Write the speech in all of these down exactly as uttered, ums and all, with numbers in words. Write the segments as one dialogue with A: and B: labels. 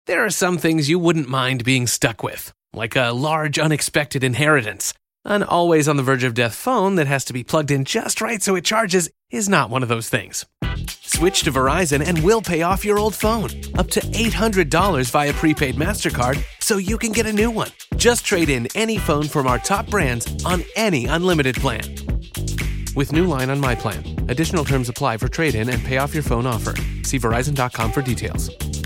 A: There are some things you wouldn't mind being stuck with, like a large unexpected inheritance. An always on the verge of death phone that has to be plugged in just right so it charges is not one of those things. Switch to Verizon and we'll pay off your old phone, up to eight hundred dollars via prepaid MasterCard, so you can get a new one. Just trade in any phone from our top brands on any unlimited plan. With new line on my plan. Additional terms apply for trade-in and pay off your phone offer. See Verizon dot com for details.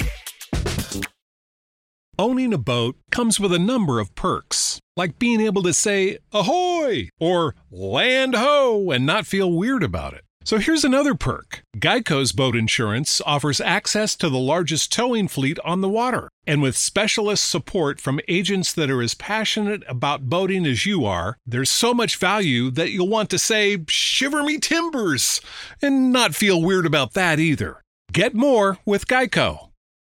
B: Owning a boat comes with a number of perks, like being able to say, ahoy, or land ho, and not feel weird about it. So here's another perk. Geico's boat insurance offers access to the largest towing fleet on the water. And with specialist support from agents that are as passionate about boating as you are, there's so much value that you'll want to say, shiver me timbers, and not feel weird about that either. Get more with Geico.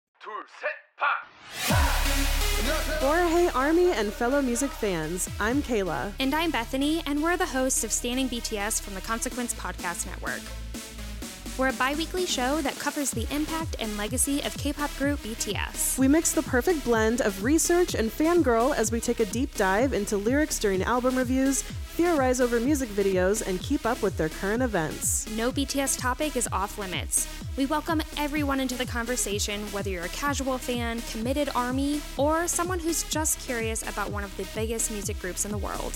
C: Hey Army and fellow music fans, I'm Kayla.
D: And I'm Bethany, and we're the hosts of Standing B T S from the Consequence Podcast Network. We're a bi-weekly show that covers the impact and legacy of K-pop group B T S.
C: We mix the perfect blend of research and fangirl as we take a deep dive into lyrics during album reviews, theorize over music videos, and keep up with their current events.
D: No B T S topic is off limits. We welcome everyone into the conversation, whether you're a casual fan, committed ARMY, or someone who's just curious about one of the biggest music groups in the world.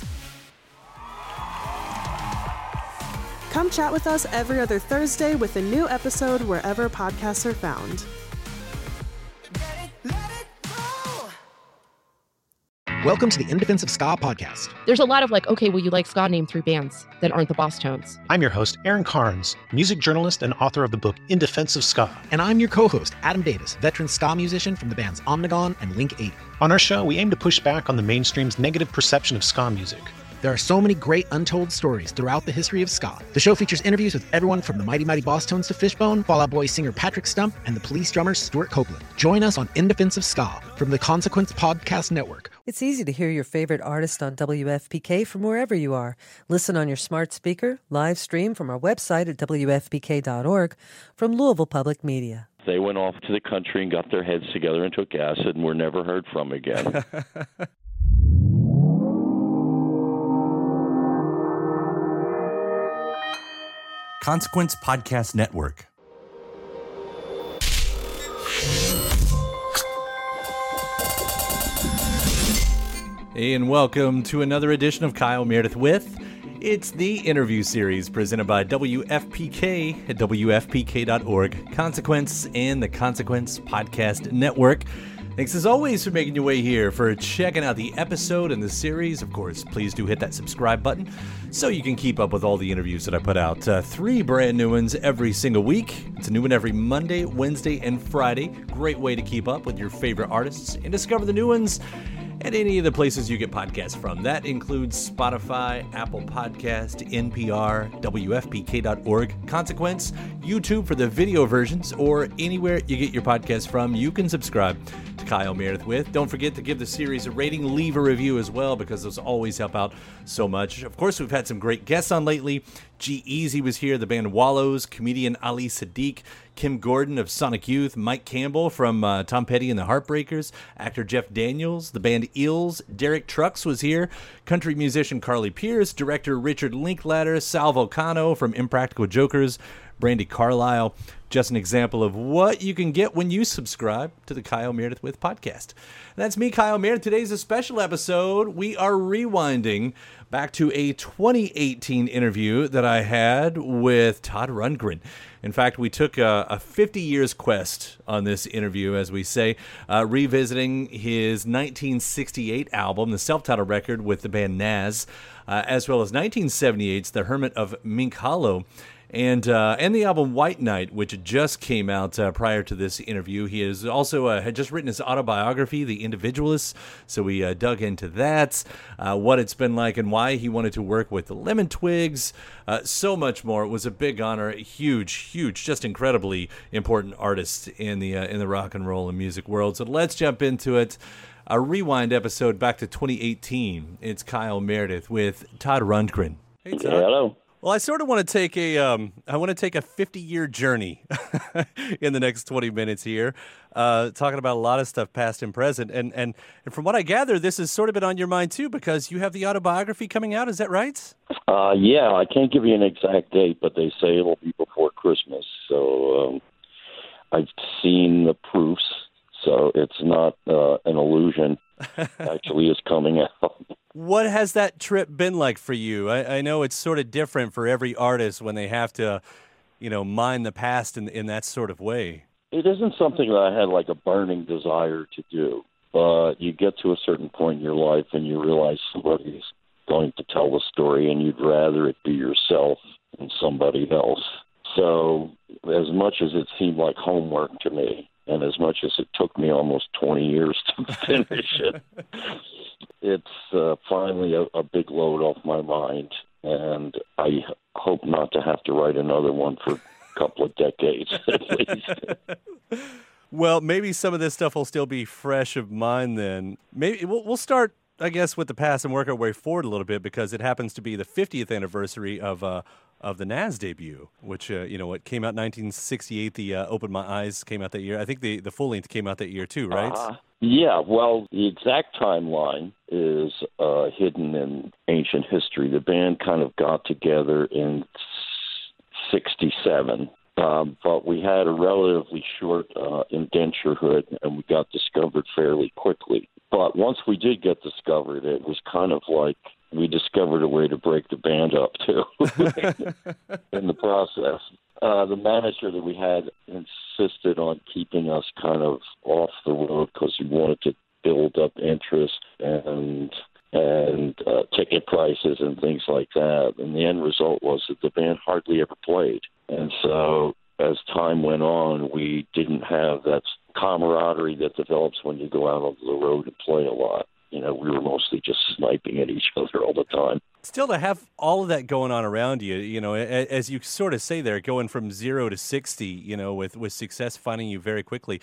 C: Come chat with us every other Thursday with a new episode wherever podcasts are found.
E: Welcome to the In Defense of Ska podcast.
F: There's a lot of like, okay, well, you like ska, name three bands that aren't the Boss Tones.
G: I'm your host, Aaron Carnes, music journalist and author of the book In Defense of Ska.
E: And I'm your co-host, Adam Davis, veteran ska musician from the bands Omnigone and Link eighty.
G: On our show, we aim to push back on the mainstream's negative perception of ska music.
E: There are so many great untold stories throughout the history of ska. The show features interviews with everyone from the Mighty Mighty Boss Tones to Fishbone, Fall Out Boy singer Patrick Stump, and the Police drummer Stuart Copeland. Join us on In Defense of Ska from the Consequence Podcast Network.
H: It's easy to hear your favorite artist on W F P K from wherever you are. Listen on your smart speaker, live stream from our website at W F P K dot org from Louisville Public Media.
I: They went off to the country and got their heads together and took acid and were never heard from again.
J: Consequence Podcast Network. Hey, and welcome to another edition of Kyle Meredith With. It's the interview series presented by W F P K at W F P K dot org, Consequence, and the Consequence Podcast Network. Thanks as always for making your way here, for checking out the episode and the series. Of course, please do hit that subscribe button so you can keep up with all the interviews that I put out. Uh, three brand new ones every single week. It's a new one every Monday, Wednesday, and Friday. Great way to keep up with your favorite artists and discover the new ones at any of the places you get podcasts from. That includes Spotify, Apple Podcast, N P R, W F P K dot org, Consequence, YouTube for the video versions, or anywhere you get your podcasts from. You can subscribe to Kyle Meredith With. Don't forget to give the series a rating, leave a review as well, because those always help out so much. Of course, we've had some great guests on lately. G-Eazy was here, the band Wallows, comedian Ali Sadiq, Kim Gordon of Sonic Youth, Mike Campbell from uh, Tom Petty and the Heartbreakers, actor Jeff Daniels, the band Eels, Derek Trucks was here, country musician Carly Pierce, director Richard Linklater, Sal Volcano from Impractical Jokers, Brandy Carlisle. Just an example of what you can get when you subscribe to the Kyle Meredith With podcast. And that's me, Kyle Meredith. Today's a special episode. We are rewinding back to a twenty eighteen interview that I had with Todd Rundgren. In fact, we took a, a fifty years quest on this interview, as we say, uh, revisiting his nineteen sixty-eight album, the self-titled record with the band Nas, uh, as well as nineteen seventy-eight's The Hermit of Mink Hollow. And uh, and the album White Knight, which just came out uh, prior to this interview. He has also uh, had just written his autobiography, The Individualist, so we uh, dug into that, uh, what it's been like and why he wanted to work with the Lemon Twigs, uh, so much more. It was a big honor, huge, huge, just incredibly important artist in the uh, in the rock and roll and music world. So let's jump into it. A rewind episode back to twenty eighteen. It's Kyle Meredith with Todd Rundgren. Hey, Todd.
I: Hello.
J: Well, I sort of want to take a, um, I want to take a fifty-year journey in the next twenty minutes here, uh, talking about a lot of stuff, past and present. And, and and from what I gather, this has sort of been on your mind too, because you have the autobiography coming out. Is that right?
I: Uh, yeah, I can't give you an exact date, but they say it'll be before Christmas. So um, I've seen the proofs, so it's not uh, an illusion. Actually, is coming out.
J: What has that trip been like for you? I, I know it's sort of different for every artist when they have to, you know, mine the past in in that sort of way.
I: It isn't something that I had like a burning desire to do, but you get to a certain point in your life and you realize somebody's going to tell the story and you'd rather it be yourself than somebody else. So as much as it seemed like homework to me, and as much as it took me almost twenty years to finish it, it's uh, finally a, a big load off my mind, and I hope not to have to write another one for a couple of decades at least.
J: Well, maybe some of this stuff will still be fresh of mind then. Maybe we'll, we'll start, I guess, with the past and work our way forward a little bit, because it happens to be the fiftieth anniversary of uh, of the Nazz debut, which, uh, you know, it came out in nineteen sixty-eight. The uh, Open My Eyes came out that year. I think the, the full length came out that year too, right?
I: Uh, yeah, well, the exact timeline is uh, hidden in ancient history. The band kind of got together in sixty-seven, um, but we had a relatively short uh, indenturehood, and we got discovered fairly quickly. But once we did get discovered, it was kind of like we discovered a way to break the band up, too, in the process. Uh, the manager that we had insisted on keeping us kind of off the road because he wanted to build up interest and and uh, ticket prices and things like that. And the end result was that the band hardly ever played. And so as time went on, we didn't have that camaraderie that develops when you go out on the road and play a lot. You know, we were mostly just sniping at each other all the time.
J: Still, to have all of that going on around you, you know, as you sort of say there, going from zero to sixty, you know, with, with success finding you very quickly.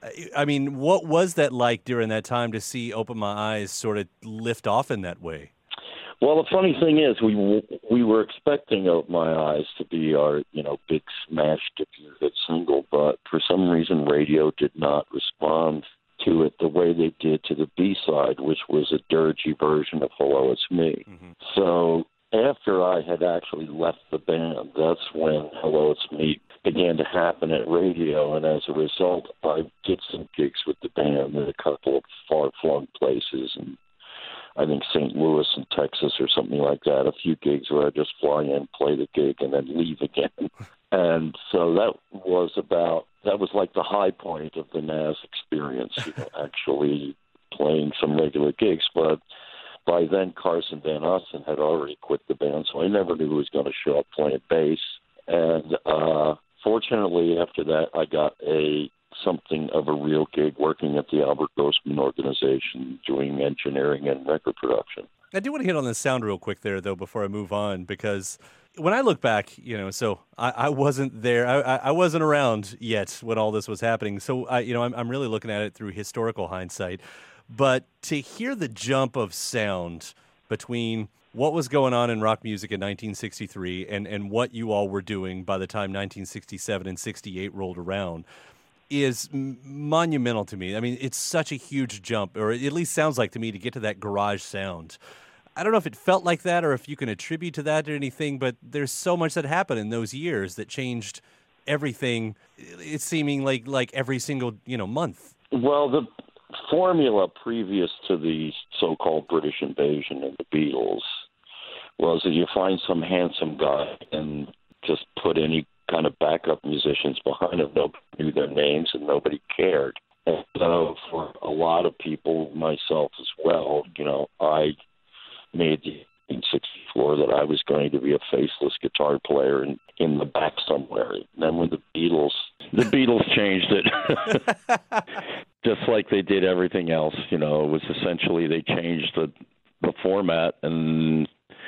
J: I mean, what was that like during that time to see Open My Eyes sort of lift off in that way?
I: Well, the funny thing is, we we were expecting Open My Eyes to be our, you know, big smash debut hit single, but for some reason radio did not respond to it the way they did to the B-side, which was a dirgy version of Hello, It's Me. Mm-hmm. So after I had actually left the band, that's when Hello, It's Me began to happen at radio, and as a result, I did some gigs with the band in a couple of far-flung places, and I think Saint Louis in Texas or something like that, a few gigs where I just fly in, play the gig, and then leave again. And so that was about, that was like the high point of the Nazz experience, you know, actually playing some regular gigs. But by then, Carson Van Osten had already quit the band, so I never knew who was going to show up playing bass. And uh, fortunately, after that, I got a something of a real gig working at the Albert Grossman Organization, doing engineering and record production.
J: I do want to hit on the sound real quick there, though, before I move on, because when I look back, you know, so I, I wasn't there, I, I wasn't around yet when all this was happening. So, I, you know, I'm, I'm really looking at it through historical hindsight. But to hear the jump of sound between what was going on in rock music in nineteen sixty-three and, and what you all were doing by the time nineteen sixty-seven and sixty-eight rolled around is m- monumental to me. I mean, it's such a huge jump, or it at least sounds like to me, to get to that garage sound. I don't know if it felt like that or if you can attribute to that or anything, but there's so much that happened in those years that changed everything. It's seeming like like every single, you know, month.
I: Well, the formula previous to the so-called British invasion of the Beatles was that you find some handsome guy and just put any kind of backup musicians behind them. Nobody knew their names and nobody cared. And so for a lot of people, myself as well, you know, I made the nineteen sixty-four that I was going to be a faceless guitar player in, in the back somewhere. And then when the Beatles, the Beatles changed it, just like they did everything else. You know, it was essentially they changed the the format, and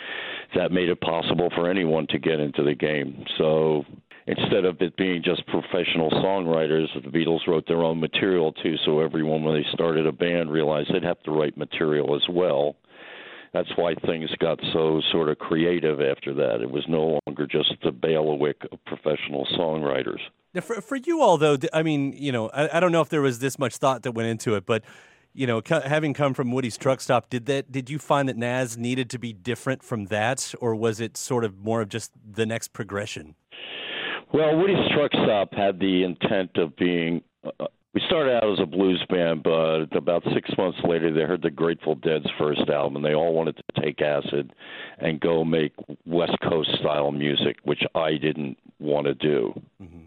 I: that made it possible for anyone to get into the game. So instead of it being just professional songwriters, the Beatles wrote their own material too, so everyone, when they started a band, realized they'd have to write material as well. that's why things got so sort of creative after that. It was no longer just the bailiwick of professional songwriters.
J: Now, for for you all, though, I mean, you know, I, I don't know if there was this much thought that went into it, but, you know, co- having come from Woody's Truck Stop, did that did you find that Nazz needed to be different from that, or was it sort of more of just the next progression?
I: Well, Woody's Truck Stop had the intent of being. Uh, we started out as a blues band, but about six months later, they heard the Grateful Dead's first album. They all wanted to take acid and go make West Coast style music, which I didn't want to do. Mm-hmm.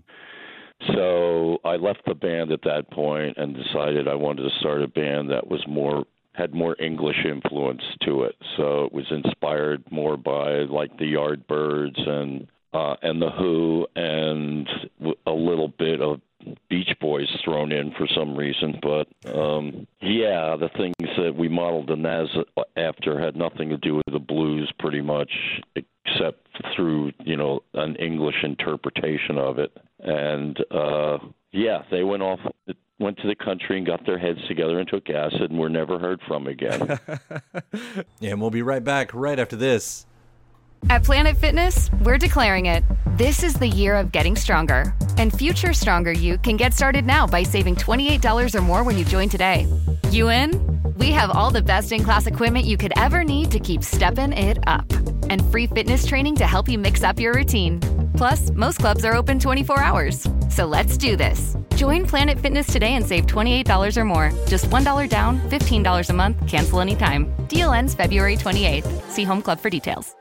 I: So I left the band at that point and decided I wanted to start a band that was more had more English influence to it. So it was inspired more by like the Yardbirds and uh, and the Who and a little bit of Beach Boys thrown in for some reason. But um, yeah, the things that we modeled the Nazz after had nothing to do with the blues, pretty much, except through you know an English interpretation of it. And, uh, yeah, they went off, went to the country and got their heads together and took acid and were never heard from again.
J: And we'll be right back right after this.
K: At Planet Fitness, we're declaring it. This is the year of getting stronger. And future stronger you can get started now by saving twenty-eight dollars or more when you join today. You in? We have all the best-in-class equipment you could ever need to keep stepping it up. And free fitness training to help you mix up your routine. Plus, most clubs are open twenty-four hours. So let's do this. Join Planet Fitness today and save twenty-eight dollars or more. Just one dollar down, fifteen dollars a month, cancel anytime. Deal ends February twenty-eighth. See Home Club for details.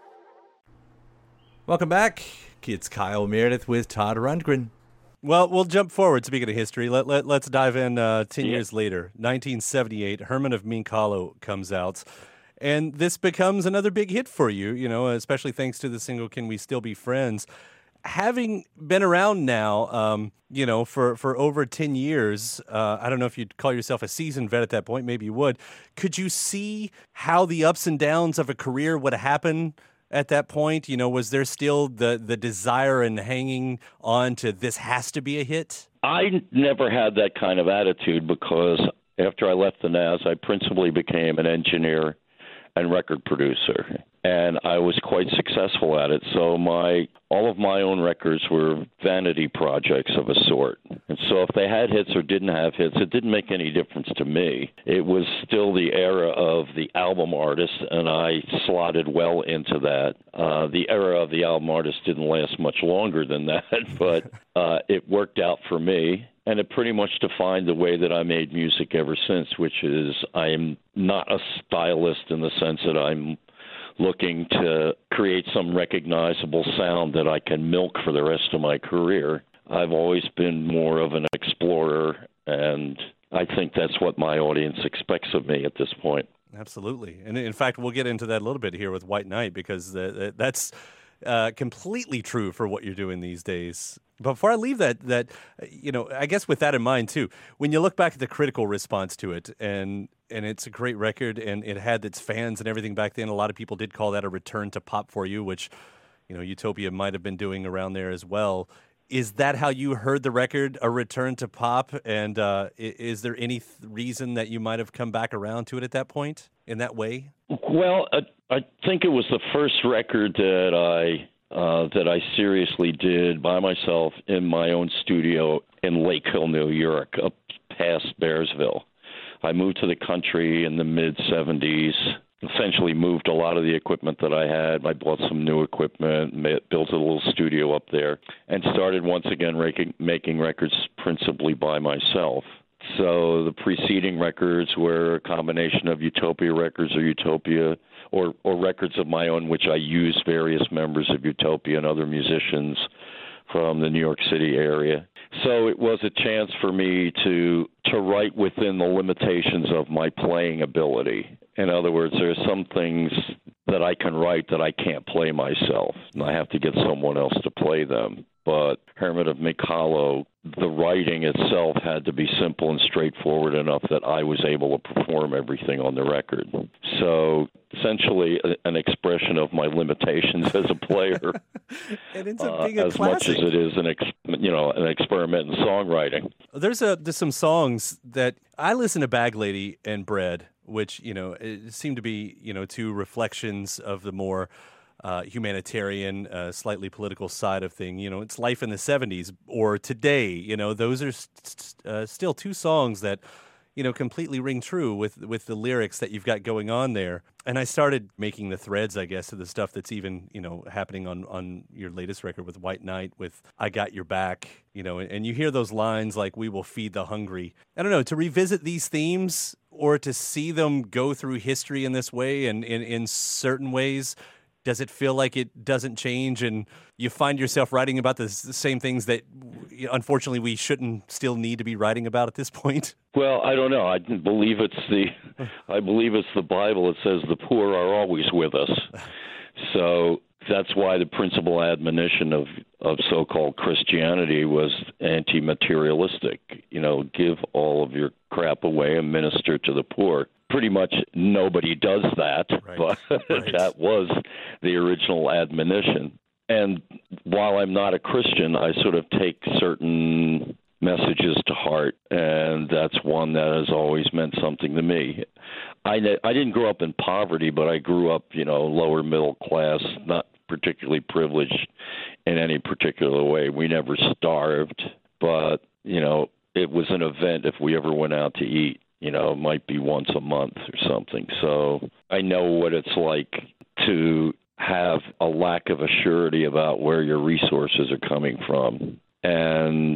J: Welcome back. It's Kyle Meredith with Todd Rundgren. Well, we'll jump forward. Speaking of history, let, let, let's dive in uh, ten yeah. years later. nineteen seventy-eight, Herman of Mink Hollow comes out. And this becomes another big hit for you, you know, especially thanks to the single Can We Still Be Friends? Having been around now, um, you know, for, for over ten years, uh, I don't know if you'd call yourself a seasoned vet at that point, maybe you would. Could you see how the ups and downs of a career would happen at that point? You know, was there still the, the desire and hanging on to this has to be a hit?
I: I never had that kind of attitude because after I left the Nazz, I principally became an engineer and record producer, and I was quite successful at it. So my all of my own records were vanity projects of a sort. And so if they had hits or didn't have hits, it didn't make any difference to me. It was still the era of the album artist, and I slotted well into that. Uh, the era of the album artist didn't last much longer than that, but uh, it worked out for me. And it pretty much defined the way that I made music ever since, which is I am not a stylist in the sense that I'm looking to create some recognizable sound that I can milk for the rest of my career. I've always been more of an explorer, and I think that's what my audience expects of me at this point.
J: Absolutely. And in fact, we'll get into that a little bit here with White Knight, because uh, that's uh, completely true for what you're doing these days. Before I leave that, that you know, I guess with that in mind too, when you look back at the critical response to it, and and it's a great record, and it had its fans and everything back then. A lot of people did call that a return to pop for you, which, you know, Utopia might have been doing around there as well. Is that how you heard the record, a return to pop? And uh, is there any th- reason that you might have come back around to it at that point in that way?
I: Well, I, I think it was the first record that I. Uh, that I seriously did by myself in my own studio in Lake Hill, New York, up past Bearsville. I moved to the country in the mid-seventies, essentially moved a lot of the equipment that I had. I bought some new equipment, made, built a little studio up there, and started once again making, making records principally by myself. So the preceding records were a combination of Utopia records or Utopia or, or records of my own, which I used various members of Utopia and other musicians from the New York City area. So it was a chance for me to to write within the limitations of my playing ability. In other words, there are some things that I can write that I can't play myself, and I have to get someone else to play them. But Herman of Mink Hollow, the writing itself had to be simple and straightforward enough that I was able to perform everything on the record. So essentially an expression of my limitations as a player,
J: it ends up being
I: uh,
J: a
I: as
J: classic.
I: much as it is an ex- you know an experiment in songwriting.
J: There's a there's some songs that I listen to Bag Lady and Bread which, you know, it seemed to be, you know, two reflections of the more uh, humanitarian, uh, slightly political side of thing. You know, it's life in the seventies or today. You know, those are st- uh, still two songs that, you know, completely ring true with with the lyrics that you've got going on there. And I started making the threads, I guess, of the stuff that's even, you know, happening on, on your latest record with White Knight, with I Got Your Back, you know, and, and you hear those lines like, we will feed the hungry. I don't know, to revisit these themes or to see them go through history in this way and in, in certain ways, does it feel like it doesn't change and you find yourself writing about the, the same things that, unfortunately, we shouldn't still need to be writing about at this point?
I: Well, I don't know. I believe it's the, I believe it's the Bible. It says the poor are always with us. So that's why the principal admonition of, of so-called Christianity was anti-materialistic. You know, give all of your crap away and minister to the poor. Pretty much nobody does that, right. but right. that was the original admonition. And while I'm not a Christian, I sort of take certain messages to heart, and that's one that has always meant something to me. I, I didn't grow up in poverty, but I grew up, you know, lower middle class, not particularly privileged in any particular way. We never starved, but, you know, it was an event if we ever went out to eat. You know, it might be once a month or something. So I know what it's like to have a lack of a surety about where your resources are coming from. And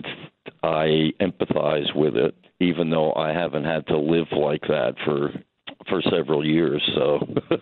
I: I empathize with it, even though I haven't had to live like that for for several years. So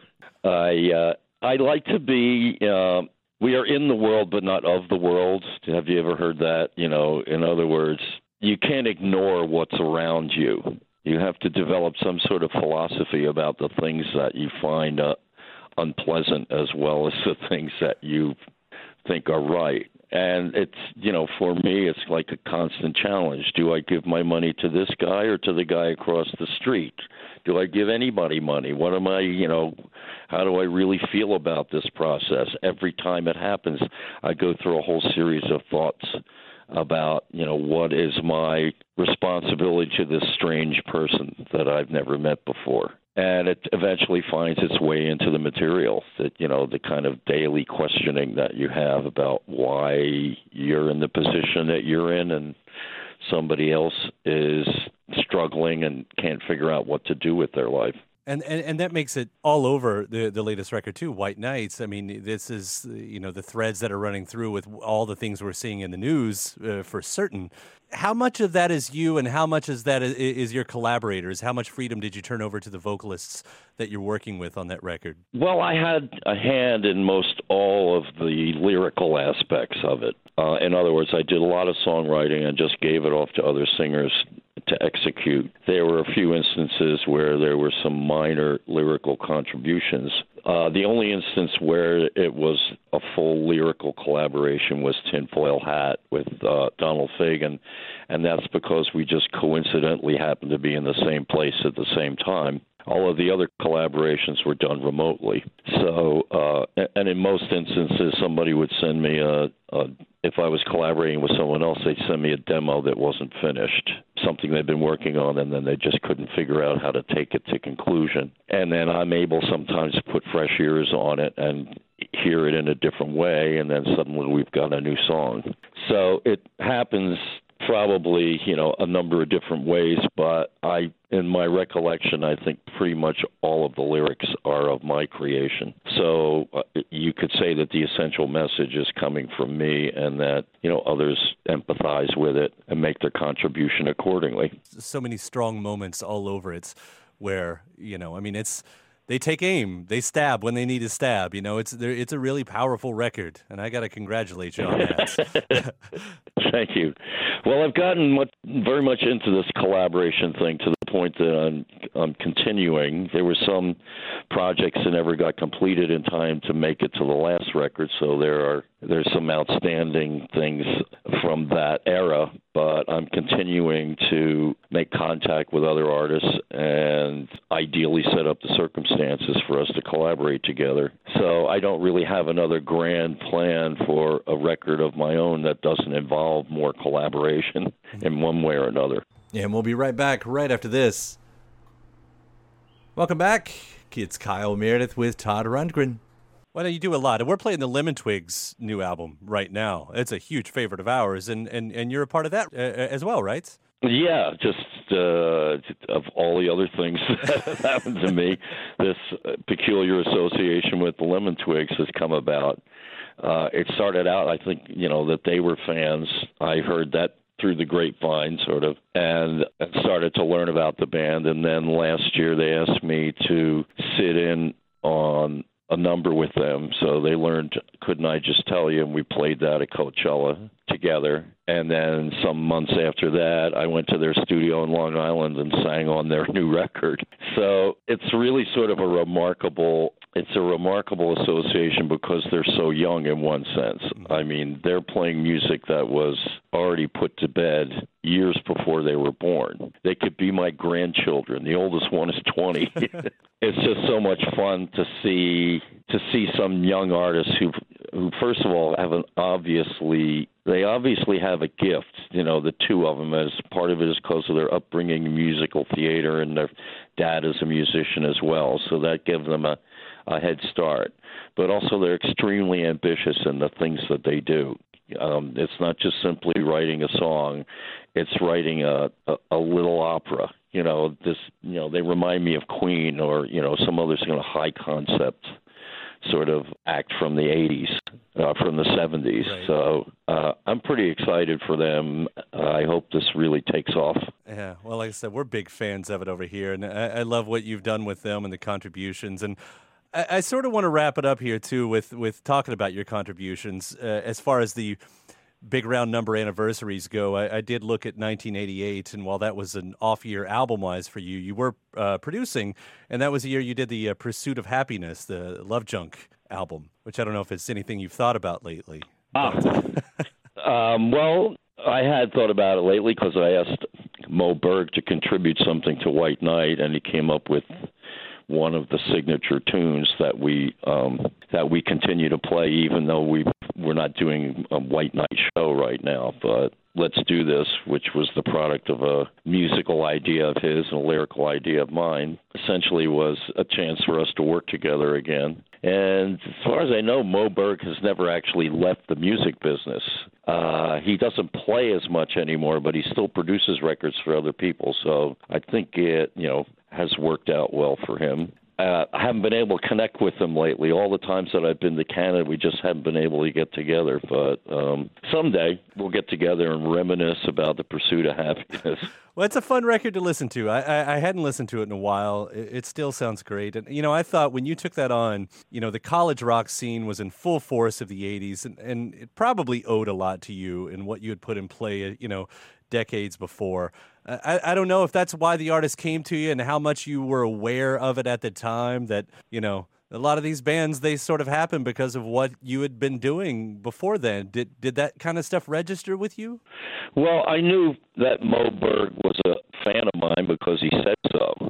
I: I uh, I like to be. Uh, we are in the world, but not of the world. Have you ever heard that? You know, in other words, you can't ignore what's around you. You have to develop some sort of philosophy about the things that you find uh, unpleasant as well as the things that you think are right. And it's, you know, for me, it's like a constant challenge. Do I give my money to this guy or to the guy across the street? Do I give anybody money? What am I, you know, how do I really feel about this process? Every time it happens, I go through a whole series of thoughts about, you know, what is my responsibility to this strange person that I've never met before. And it eventually finds its way into the material, that, you know, the kind of daily questioning that you have about why you're in the position that you're in and somebody else is struggling and can't figure out what to do with their life.
J: And, and and that makes it all over the the latest record too, White Knights. I mean, this is, you know, the threads that are running through with all the things we're seeing in the news uh, for certain. How much of that is you, and how much is that is, is your collaborators? How much freedom did you turn over to the vocalists that you're working with on that record?
I: Well, I had a hand in most all of the lyrical aspects of it. Uh, in other words, I did a lot of songwriting and just gave it off to other singers to execute. There were a few instances where there were some minor lyrical contributions. Uh, the only instance where it was a full lyrical collaboration was Tinfoil Hat with uh, Donald Fagen, and that's because we just coincidentally happened to be in the same place at the same time. All of the other collaborations were done remotely. So, uh, and in most instances, somebody would send me a, a, if I was collaborating with someone else, they'd send me a demo that wasn't finished, something they'd been working on, and then they just couldn't figure out how to take it to conclusion. And then I'm able sometimes to put fresh ears on it and hear it in a different way, and then suddenly we've got a new song. So it happens probably, you know, a number of different ways, but I, in my recollection, I think pretty much all of the lyrics are of my creation. So uh, you could say that the essential message is coming from me, and that, you know, others empathize with it and make their contribution accordingly.
J: So many strong moments all over it where, you know, I mean, it's, they take aim, they stab when they need to stab. You know, it's it's a really powerful record, and I got to congratulate you on that.
I: Thank you. Well, I've gotten much, very much into this collaboration thing to the point that I'm, I'm continuing. There were some projects that never got completed in time to make it to the last record, so there are there's some outstanding things from that era, but I'm continuing to make contact with other artists and ideally set up the circumstances for us to collaborate together. So I don't really have another grand plan for a record of my own that doesn't involve more collaboration in one way or another.
J: Yeah, and we'll be right back right after this. Welcome back. It's Kyle Meredith with Todd Rundgren. Well, you do a lot, and we're playing the Lemon Twigs' new album right now. It's a huge favorite of ours, and, and, and you're a part of that uh, as well, right?
I: Yeah, just uh, of all the other things that happened to me, this peculiar association with the Lemon Twigs has come about. Uh, it started out, I think, you know, that they were fans. I heard that through the grapevine, sort of, and started to learn about the band. And then last year they asked me to sit in on a number with them. So they learned Couldn't I Just Tell You, and we played that at Coachella together. And then some months after that, I went to their studio in Long Island and sang on their new record. So it's really sort of a remarkable It's a remarkable association because they're so young in one sense. I mean, they're playing music that was already put to bed years before they were born. They could be my grandchildren. The oldest one is twenty. It's just so much fun to see to see some young artists who, who first of all, have an obviously they obviously have a gift. You know, the two of them. As part of it is because of their upbringing in musical theater, and their dad is a musician as well. So that gives them a a head start, but also they're extremely ambitious in the things that they do. Um, it's not just simply writing a song; it's writing a, a, a little opera. You know, this. You know, they remind me of Queen, or you know, some other kind of high concept sort of act from the eighties, uh, from the seventies. Right. So uh, I'm pretty excited for them. Uh, I hope this really takes off.
J: Yeah, well, like I said, we're big fans of it over here, and I, I love what you've done with them and the contributions. And I, I sort of want to wrap it up here, too, with, with talking about your contributions. Uh, as far as the big round number anniversaries go, I, I did look at nineteen eighty-eight, and while that was an off-year album-wise for you, you were uh, producing, and that was the year you did the uh, Pursuit of Happiness, the Love Junk album, which I don't know if it's anything you've thought about lately.
I: Ah. um, well, I had thought about it lately because I asked Mo Berg to contribute something to White Knight, and he came up with one of the signature tunes that we um, that we continue to play, even though we we're not doing a White Knight show right now. But Let's Do This, which was the product of a musical idea of his and a lyrical idea of mine, essentially was a chance for us to work together again. And as far as I know, Mo Berg has never actually left the music business. Uh, he doesn't play as much anymore, but he still produces records for other people. So I think it, you know, has worked out well for him. Uh, I haven't been able to connect with him lately. All the times that I've been to Canada, we just haven't been able to get together. But um, someday we'll get together and reminisce about the Pursuit of Happiness.
J: Well, it's a fun record to listen to. I, I, I hadn't listened to it in a while. It, it still sounds great. And, you know, I thought when you took that on, you know, the college rock scene was in full force of the eighties, and, and it probably owed a lot to you and what you had put in play, you know, decades before. I, I don't know if that's why the artist came to you and how much you were aware of it at the time, that, you know, a lot of these bands, they sort of happened because of what you had been doing before then. Did did that kind of stuff register with you?
I: Well, I knew that Mo Berg was a fan of mine because he said so.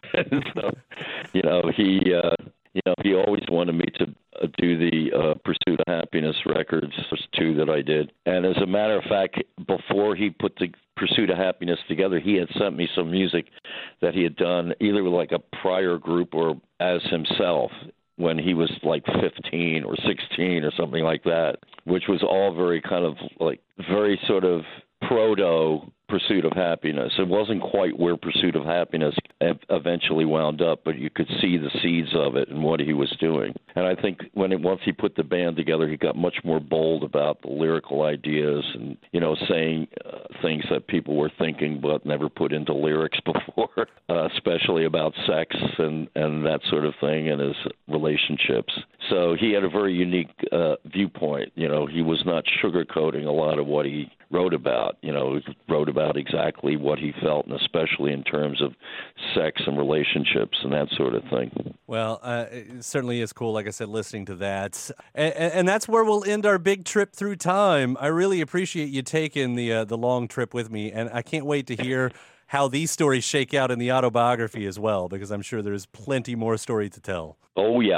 I: so you know, he uh, you know he always wanted me to uh, do the uh, Pursuit of Happiness records. There's two that I did, and as a matter of fact, before he put the Pursuit of Happiness together, he had sent me some music that he had done either with like a prior group or as himself when he was like fifteen or sixteen or something like that, which was all very kind of like very sort of proto Pursuit of Happiness. It wasn't quite where Pursuit of Happiness eventually wound up, but you could see the seeds of it and what he was doing. And I think when it, once he put the band together, he got much more bold about the lyrical ideas and, you know, saying uh, things that people were thinking but never put into lyrics before, uh, especially about sex and, and that sort of thing and his relationships. So he had a very unique uh, viewpoint. You know, he was not sugarcoating a lot of what he wrote about. You know, he wrote about exactly what he felt, and especially in terms of sex and relationships and that sort of thing.
J: Well, uh, it certainly is cool, like I said, listening to that. And, and that's where we'll end our big trip through time. I really appreciate you taking the uh, the long trip with me, and I can't wait to hear how these stories shake out in the autobiography as well, because I'm sure there's plenty more story to tell.
I: Oh, yeah.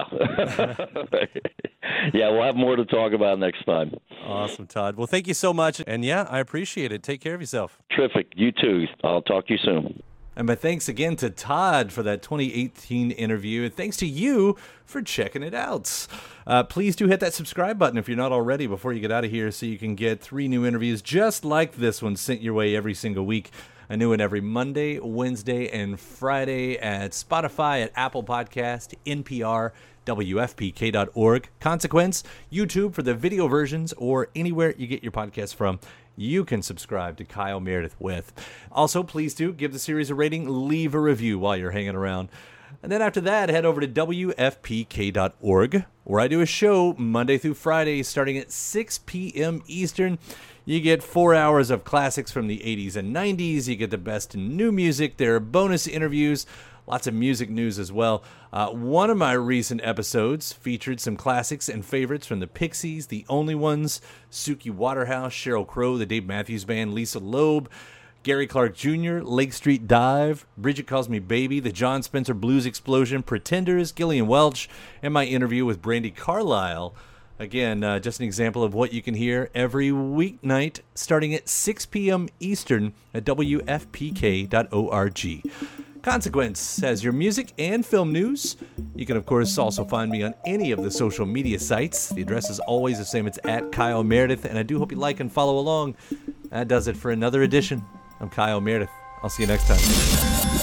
I: Yeah, we'll have more to talk about next time.
J: Awesome, Todd. Well, thank you so much. And, yeah, I appreciate it. Take care of yourself.
I: Terrific. You too. I'll talk to you soon.
J: And my thanks again to Todd for that twenty eighteen interview. And thanks to you for checking it out. Uh, please do hit that subscribe button if you're not already before you get out of here so you can get three new interviews just like this one sent your way every single week. A new one every Monday, Wednesday, and Friday at Spotify, at Apple Podcast, N P R, W F P K dot org, Consequence, YouTube for the video versions, or anywhere you get your podcast from. You can subscribe to Kyle Meredith With. Also, please do give the series a rating, leave a review while you're hanging around. And then after that, head over to W F P K dot org, where I do a show Monday through Friday starting at six p.m. Eastern. You get four hours of classics from the eighties and nineties. You get the best in new music. There are bonus interviews, lots of music news as well. Uh, one of my recent episodes featured some classics and favorites from the Pixies, The Only Ones, Suki Waterhouse, Sheryl Crow, the Dave Matthews Band, Lisa Loeb, Gary Clark Junior, Lake Street Dive, Bridget Calls Me Baby, the John Spencer Blues Explosion, Pretenders, Gillian Welch, and my interview with Brandi Carlile. Again, uh, just an example of what you can hear every weeknight starting at six p.m. Eastern at W F P K dot org. Consequence has your music and film news. You can, of course, also find me on any of the social media sites. The address is always the same. It's at Kyle Meredith, and I do hope you like and follow along. That does it for another edition. I'm Kyle Meredith. I'll see you next time.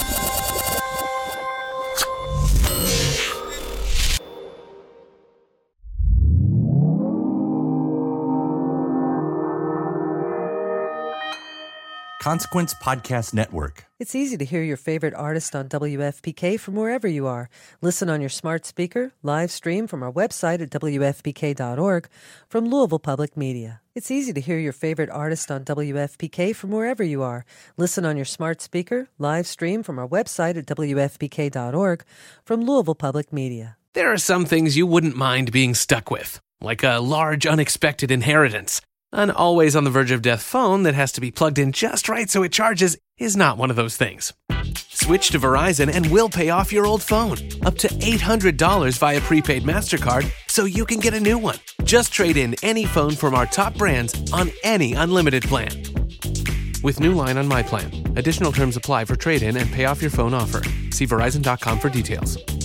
L: Consequence Podcast Network.
H: It's easy to hear your favorite artist on W F P K from wherever you are. Listen on your smart speaker, live stream from our website at W F P K dot org, from Louisville Public Media. It's easy to hear your favorite artist on W F P K from wherever you are. Listen on your smart speaker, live stream from our website at W F P K dot org, from Louisville Public Media.
A: There are some things you wouldn't mind being stuck with, like a large unexpected inheritance. An always on the verge of death phone that has to be plugged in just right so it charges is not one of those things. Switch to Verizon and we'll pay off your old phone, up to eight hundred dollars via prepaid MasterCard, so you can get a new one. Just trade in any phone from our top brands on any unlimited plan. With new line on My Plan. Additional terms apply for trade-in and pay off your phone offer. See Verizon dot com for details.